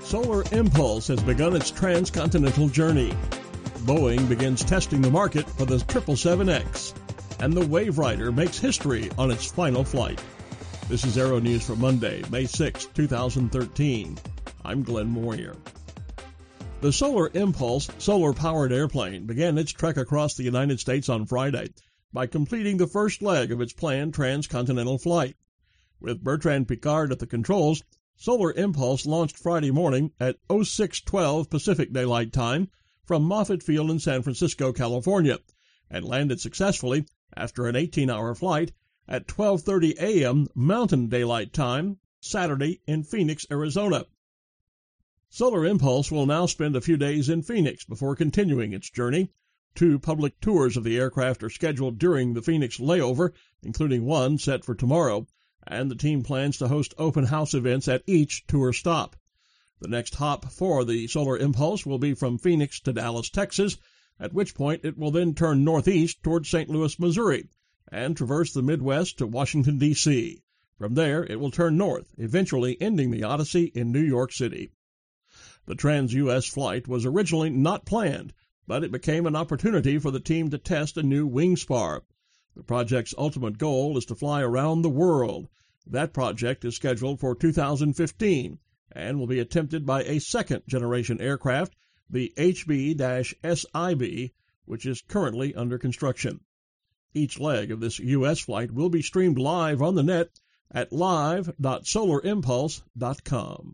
Solar Impulse has begun its transcontinental journey. Boeing begins testing the market for the 777X, and the Wave Rider makes history on its final flight. This is Aero News for Monday, May 6, 2013. I'm Glenn Moyer. The Solar Impulse solar-powered airplane began its trek across the United States on Friday by completing the first leg of its planned transcontinental flight. With Bertrand Piccard at the controls, Solar Impulse launched Friday morning at 06:12 Pacific Daylight Time from Moffett Field in San Francisco, California, and landed successfully after an 18-hour flight at 12:30 a.m. Mountain Daylight Time Saturday in Phoenix, Arizona. Solar Impulse will now spend a few days in Phoenix before continuing its journey. 2 public tours of the aircraft are scheduled during the Phoenix layover, including one set for tomorrow, and the team plans to host open house events at each tour stop. The next hop for the Solar Impulse will be from Phoenix to Dallas, Texas, at which point it will then turn northeast toward St. Louis, Missouri, and traverse the Midwest to Washington, D.C. From there, it will turn north, eventually ending the odyssey in New York City. The Trans-U.S. flight was originally not planned, but it became an opportunity for the team to test a new wing spar. The project's ultimate goal is to fly around the world. That project is scheduled for 2015 and will be attempted by a second-generation aircraft, the HB-SIB, which is currently under construction. Each leg of this U.S. flight will be streamed live on the net at live.solarimpulse.com.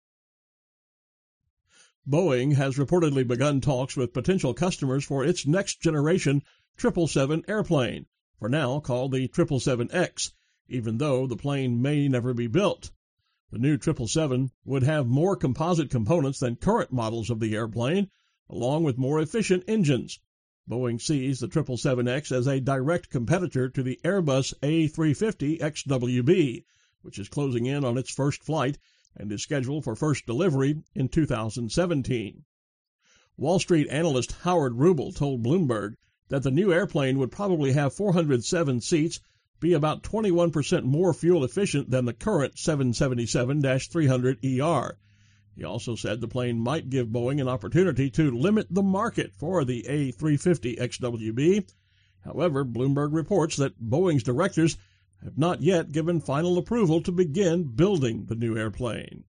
Boeing has reportedly begun talks with potential customers for its next-generation 777 airplane, for now called the 777X, even though the plane may never be built. The new 777 would have more composite components than current models of the airplane, along with more efficient engines. Boeing sees the 777X as a direct competitor to the Airbus A350 XWB, which is closing in on its first flight and is scheduled for first delivery in 2017. Wall Street analyst Howard Rubel told Bloomberg that the new airplane would probably have 407 seats, be about 21% more fuel efficient than the current 777-300ER. He also said the plane might give Boeing an opportunity to limit the market for the A350 XWB. However, Bloomberg reports that Boeing's directors have not yet given final approval to begin building the new airplane.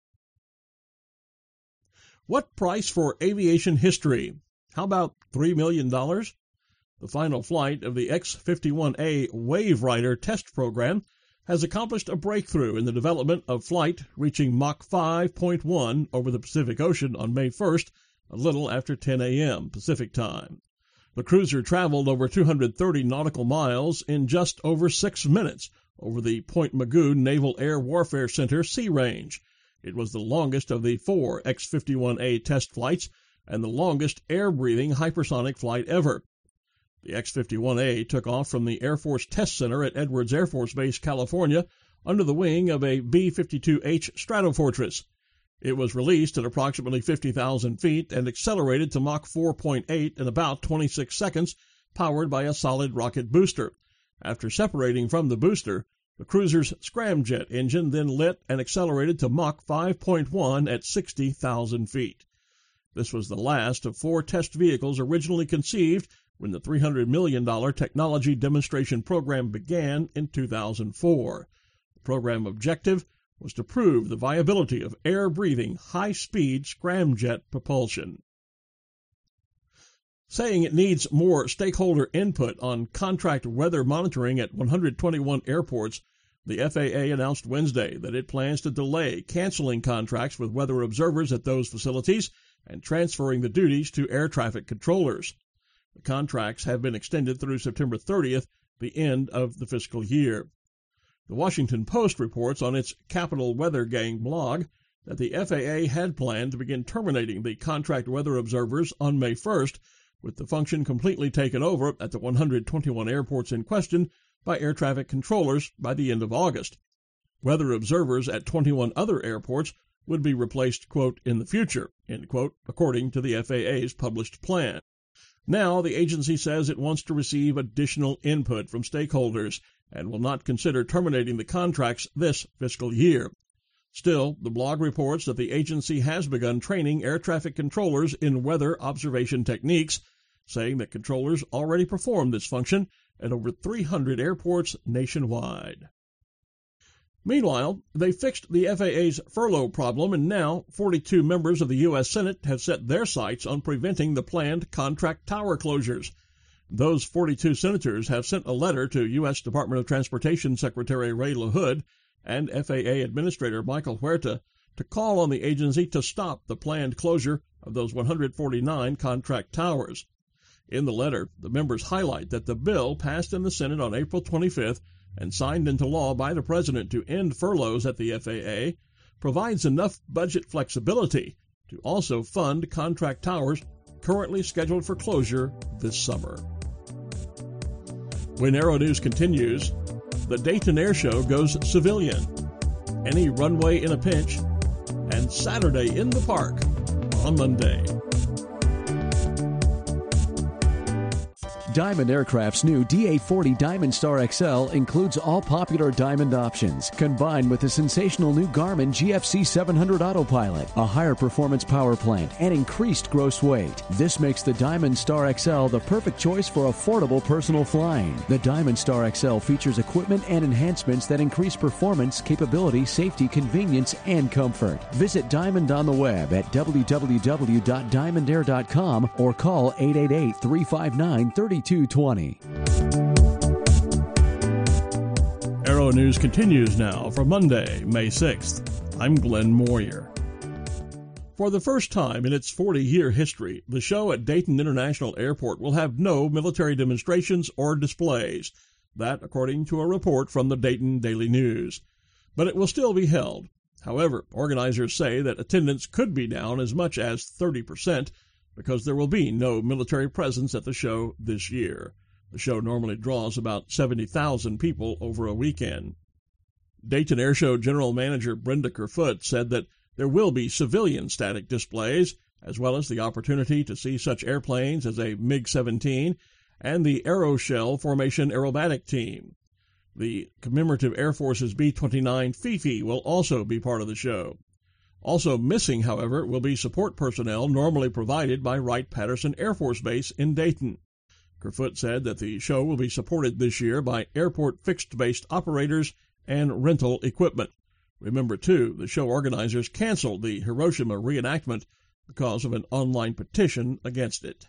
What price for aviation history? How about $3 million? The final flight of the X-51A Wave Rider test program has accomplished a breakthrough in the development of flight, reaching Mach 5.1 over the Pacific Ocean on May 1st, a little after 10 a.m. Pacific Time. The cruiser traveled over 230 nautical miles in just over 6 minutes over the Point Mugu Naval Air Warfare Center sea range. It was the longest of the 4 X-51A test flights and the longest air-breathing hypersonic flight ever. The X-51A took off from the Air Force Test Center at Edwards Air Force Base, California, under the wing of a B-52H Stratofortress. It was released at approximately 50,000 feet and accelerated to Mach 4.8 in about 26 seconds, powered by a solid rocket booster. After separating from the booster, the cruiser's scramjet engine then lit and accelerated to Mach 5.1 at 60,000 feet. This was the last of 4 test vehicles originally conceived when the $300 million technology demonstration program began in 2004. The program objective was to prove the viability of air-breathing, high-speed scramjet propulsion. Saying it needs more stakeholder input on contract weather monitoring at 121 airports, the FAA announced Wednesday that it plans to delay canceling contracts with weather observers at those facilities and transferring the duties to air traffic controllers. The contracts have been extended through September 30th, the end of the fiscal year. The Washington Post reports on its Capital Weather Gang blog that the FAA had planned to begin terminating the contract weather observers on May 1st, with the function completely taken over at the 121 airports in question by air traffic controllers by the end of August. Weather observers at 21 other airports would be replaced, quote, in the future, end quote, according to the FAA's published plan. Now, the agency says it wants to receive additional input from stakeholders and will not consider terminating the contracts this fiscal year. Still, the blog reports that the agency has begun training air traffic controllers in weather observation techniques, saying that controllers already perform this function at over 300 airports nationwide. Meanwhile, they fixed the FAA's furlough problem, and now 42 members of the U.S. Senate have set their sights on preventing the planned contract tower closures. Those 42 senators have sent a letter to U.S. Department of Transportation Secretary Ray LaHood and FAA Administrator Michael Huerta to call on the agency to stop the planned closure of those 149 contract towers. In the letter, the members highlight that the bill passed in the Senate on April 25th and signed into law by the President to end furloughs at the FAA provides enough budget flexibility to also fund contract towers currently scheduled for closure this summer. When Aero News continues, the Dayton Air Show goes civilian, any runway in a pinch, and Saturday in the Park on Monday. Diamond Aircraft's new DA-40 Diamond Star XL includes all popular Diamond options, combined with the sensational new Garmin GFC 700 Autopilot, a higher performance power plant, and increased gross weight. This makes the Diamond Star XL the perfect choice for affordable personal flying. The Diamond Star XL features equipment and enhancements that increase performance, capability, safety, convenience, and comfort. Visit Diamond on the web at www.diamondair.com or call 888-359-3220. Aero News continues now for Monday, May 6th. I'm Glenn Moyer. For the first time in its 40-year history, the show at Dayton International Airport will have no military demonstrations or displays. That, according to a report from the Dayton Daily News. But it will still be held. However, organizers say that attendance could be down as much as 30%, because there will be no military presence at the show this year. The show normally draws about 70,000 people over a weekend. Dayton Air Show General Manager Brenda Kerfoot said that there will be civilian static displays, as well as the opportunity to see such airplanes as a MiG-17 and the Aeroshell Formation Aerobatic Team. The commemorative Air Force's B-29 Fifi will also be part of the show. Also missing, however, will be support personnel normally provided by Wright-Patterson Air Force Base in Dayton. Kerfoot said that the show will be supported this year by airport fixed-based operators and rental equipment. Remember, too, the show organizers canceled the Hiroshima reenactment because of an online petition against it.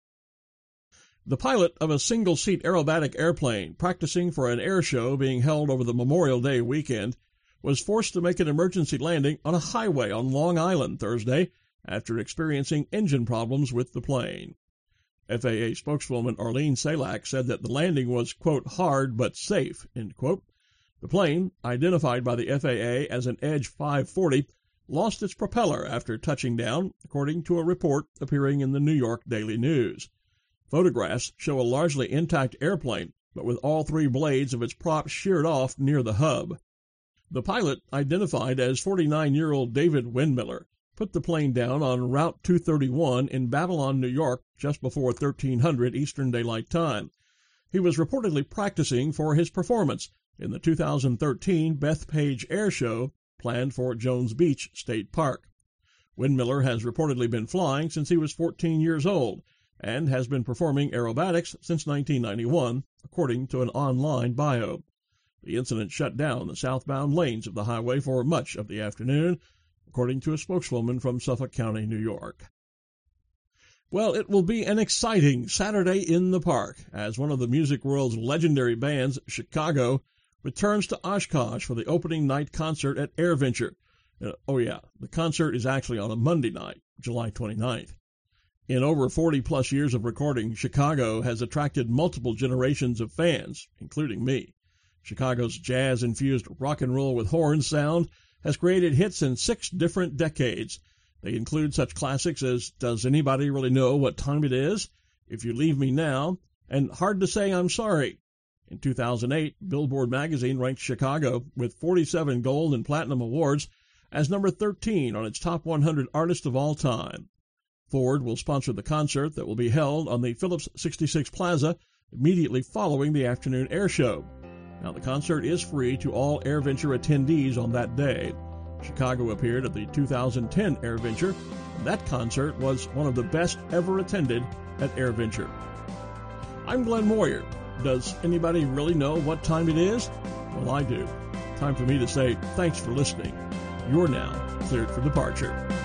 The pilot of a single-seat aerobatic airplane practicing for an air show being held over the Memorial Day weekend was forced to make an emergency landing on a highway on Long Island Thursday after experiencing engine problems with the plane. FAA spokeswoman Arlene Salak said that the landing was, quote, hard but safe, end quote. The plane, identified by the FAA as an Edge 540, lost its propeller after touching down, according to a report appearing in the New York Daily News. Photographs show a largely intact airplane, but with all three blades of its prop sheared off near the hub. The pilot, identified as 49-year-old David Windmiller, put the plane down on Route 231 in Babylon, New York, just before 1300 Eastern Daylight Time. He was reportedly practicing for his performance in the 2013 Bethpage Air Show planned for Jones Beach State Park. Windmiller has reportedly been flying since he was 14 years old and has been performing aerobatics since 1991, according to an online bio. The incident shut down the southbound lanes of the highway for much of the afternoon, according to a spokeswoman from Suffolk County, New York. Well, it will be an exciting Saturday in the Park as one of the music world's legendary bands, Chicago, returns to Oshkosh for the opening night concert at AirVenture. The concert is actually on a Monday night, July 29th. In over 40-plus years of recording, Chicago has attracted multiple generations of fans, including me. Chicago's jazz-infused rock and roll with horns sound has created hits in 6 different decades. They include such classics as Does Anybody Really Know What Time It Is?, If You Leave Me Now, and Hard to Say I'm Sorry. In 2008, Billboard magazine ranked Chicago with 47 gold and platinum awards as number 13 on its top 100 artists of all time. Ford will sponsor the concert that will be held on the Phillips 66 Plaza immediately following the afternoon air show. Now, the concert is free to all AirVenture attendees on that day. Chicago appeared at the 2010 AirVenture. That concert was one of the best ever attended at AirVenture. I'm Glenn Moyer. Does anybody really know what time it is? Well, I do. Time for me to say thanks for listening. You're now cleared for departure.